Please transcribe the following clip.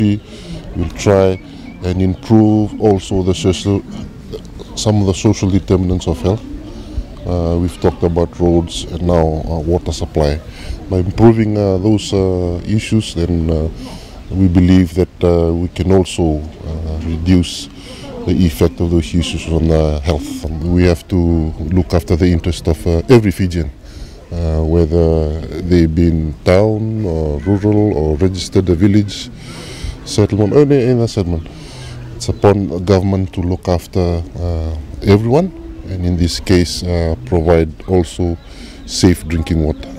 We'll try and improve also some of the social determinants of health. We've talked about roads and now water supply. By improving those issues, then we believe that we can also reduce the effect of those issues on health. We have to look after the interest of every Fijian, whether they be in town or rural or registered a village settlement or any other settlement. It's upon the government to look after everyone, and in this case provide also safe drinking water.